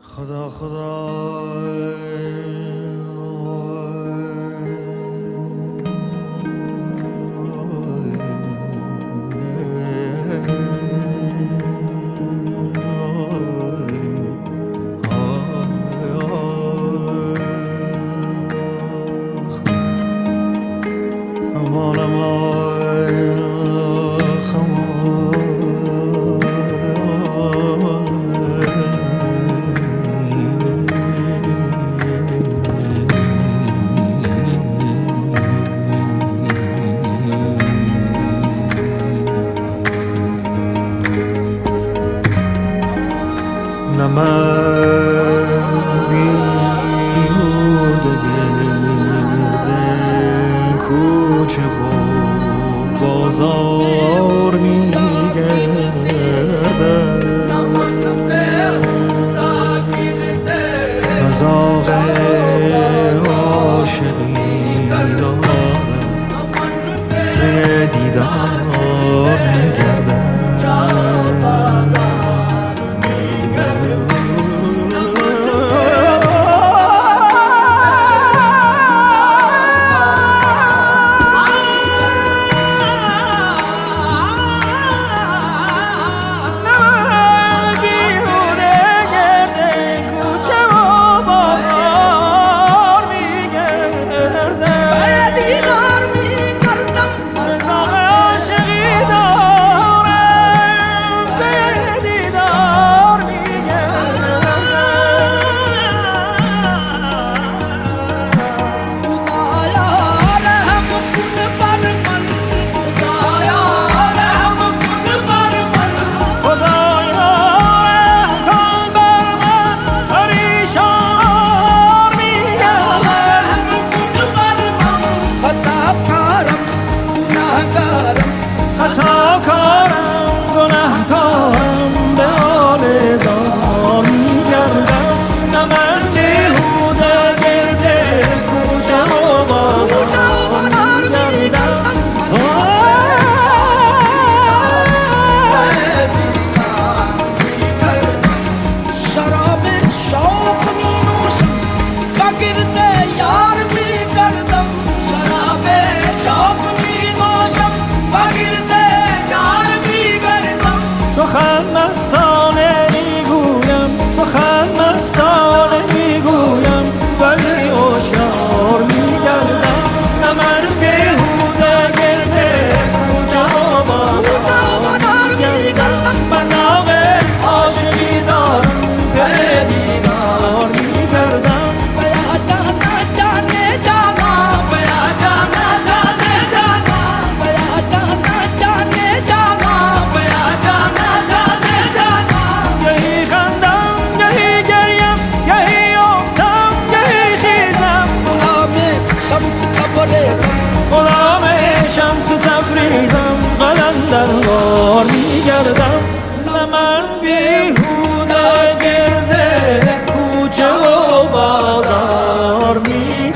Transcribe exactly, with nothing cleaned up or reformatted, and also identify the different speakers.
Speaker 1: خدا خدا امان امان نه من بیهوده گرد کوچه و بازار میگردم، مذاق عاشقی دارم، به دیدار میگردم. سخن مستانه میگویم، سخن مستانه میگویم، ولی هوشیار میگردم. نه من بیهوده گرد کوچه و بازار میگردم، مذاق عاشقی دارم، به دیدار میگردم. بیا جانا جانه جانا، بیا جانا جانه جانا، بیا جانا جانه جانا، بیا جانا غلام شمس تبریزم، قلندروار میگردم. نه من بیهوده گرد کوچه و بازار میگردم.